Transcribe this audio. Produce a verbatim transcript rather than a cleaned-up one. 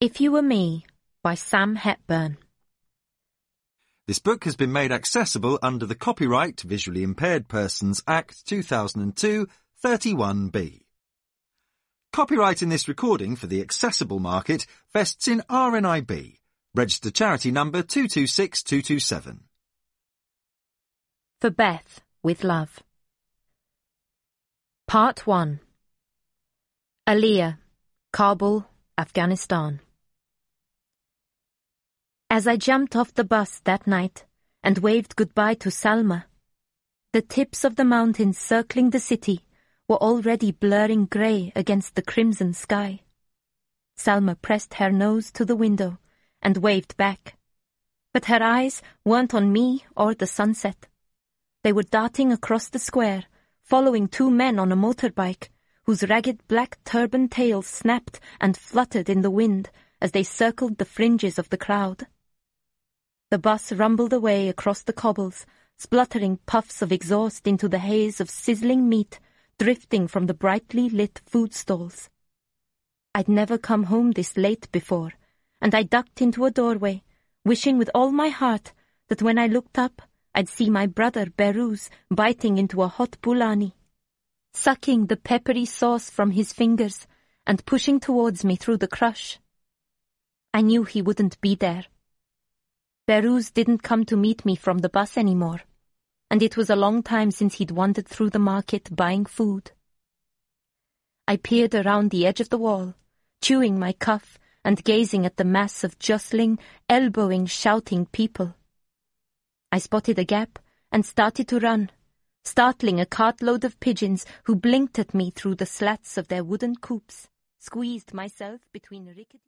If You Were Me by Sam Hepburn. This book has been made accessible under the Copyright Visually Impaired Persons Act two thousand two, thirty-one B. Copyright in this recording for the accessible market vests in R N I B, registered charity number two two six two two seven. For Beth, with love. Part one. Aliyah, Kabul, Afghanistan. As I jumped off the bus that night and waved goodbye to Salma, the tips of the mountains circling the city were already blurring grey against the crimson sky. Salma pressed her nose to the window and waved back, but her eyes weren't on me or the sunset. They were darting across the square, following two men on a motorbike whose ragged black turban tails snapped and fluttered in the wind as they circled the fringes of the crowd. The bus rumbled away across the cobbles, spluttering puffs of exhaust into the haze of sizzling meat drifting from the brightly lit food stalls. I'd never come home this late before, and I ducked into a doorway, wishing with all my heart that when I looked up, I'd see my brother Behrooz biting into a hot boulani, sucking the peppery sauce from his fingers and pushing towards me through the crush. I knew he wouldn't be there. Behrooz didn't come to meet me from the bus anymore, and it was a long time since he'd wandered through the market buying food. I peered around the edge of the wall, chewing my cuff and gazing at the mass of jostling, elbowing, shouting people. I spotted a gap and started to run, startling a cartload of pigeons who blinked at me through the slats of their wooden coops, squeezed myself between rickety